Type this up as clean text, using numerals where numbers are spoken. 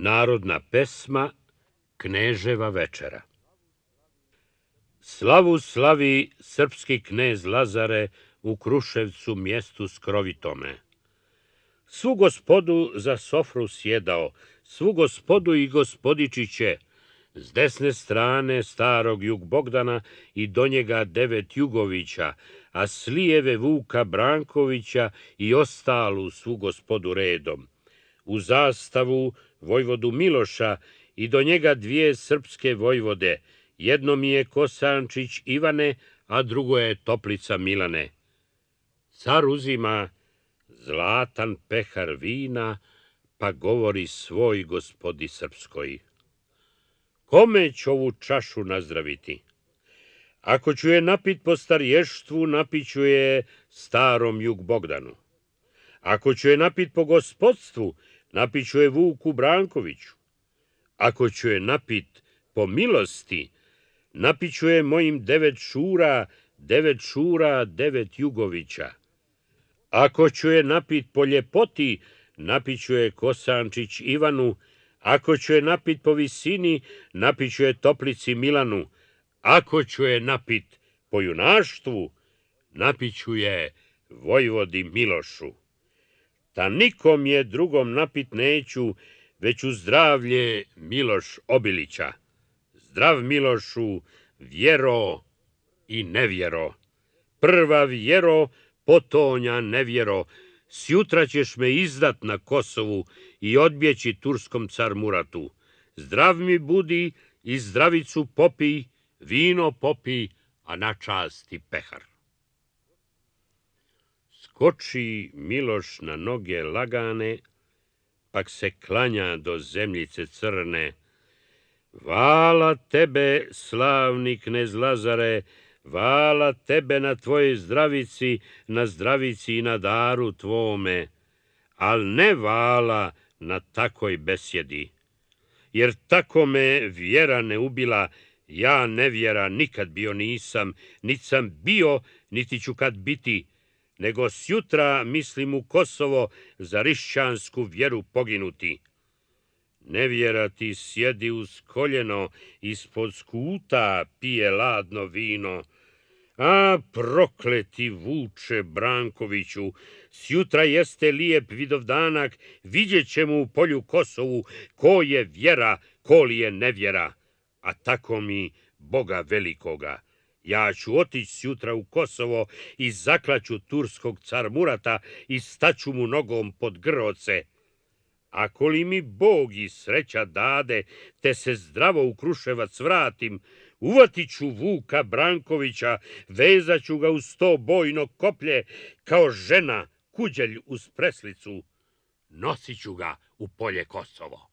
Narodna pesma Kneževa večera. Slavu slavi srpski knez Lazare u Kruševcu mjestu skrovitome. Svu gospodu za sofru sjedao, svu gospodu i gospodičiće, s desne strane starog Jug Bogdana i do njega 9 Jugovića, a s lijeve Vuka Brankovića i ostalu svu gospodu redom. U zastavu vojvodu Miloša i do njega 2 srpske vojvode, jedno mi je Kosančić Ivane, a drugo je Toplica Milane. Car uzima zlatan pehar vina, pa govori svoj gospodi srpskoj: kome ću ovu čašu nazdraviti? Ako ću je napit po starještvu, napiću je starom Jug Bogdanu. Ako ću je napit po gospodstvu, napiću je Vuku Brankoviću. Ako ću je napit po milosti, napiću je mojim 9 Šura, 9 Jugovića. Ako ću je napit po ljepoti, napiću je Kosančić Ivanu. Ako ću je napit po visini, napiću je Toplici Milanu. Ako ću je napit po junaštvu, napiću je vojvodi Milošu. Ta nikom je drugom napit neću, već u zdravlje Miloš Obilića. Zdrav Milošu, vjero i nevjero. Prva vjero, potonja nevjero. Sjutra ćeš me izdat na Kosovu i odbjeći turskom car Muratu. Zdrav mi budi i zdravicu popi, vino popi, a na časti pehar. Skoči Miloš na noge lagane, pak se klanja do zemljice crne. Vala tebe, slavni knez Lazare, vala tebe na tvojoj zdravici, na zdravici i na daru tvome, al ne vala na takoj besjedi. Jer tako me vjera ne ubila, ja nevjera nikad bio nisam, niti sam bio, niti ću kad biti, nego sjutra mislim u Kosovo za rišćansku vjeru poginuti. Nevjera ti sjedi uz koljeno, ispod skuta pije ladno vino. A prokleti Vuče Brankoviću, sjutra jeste lijep vidovdanak, vidjet ćemo u polju Kosovu ko je vjera, ko li je nevjera. A tako mi Boga velikoga, ja ću otići sjutra u Kosovo i zaklaću turskog car Murata i staću mu nogom pod grloce. Ako li mi Bog i sreća dade, te se zdravo u Kruševac vratim, uvatit ću Vuka Brankovića, vezat ću ga uz 100 bojno koplje, kao žena kuđelj uz preslicu, nosit ću ga u polje Kosovo.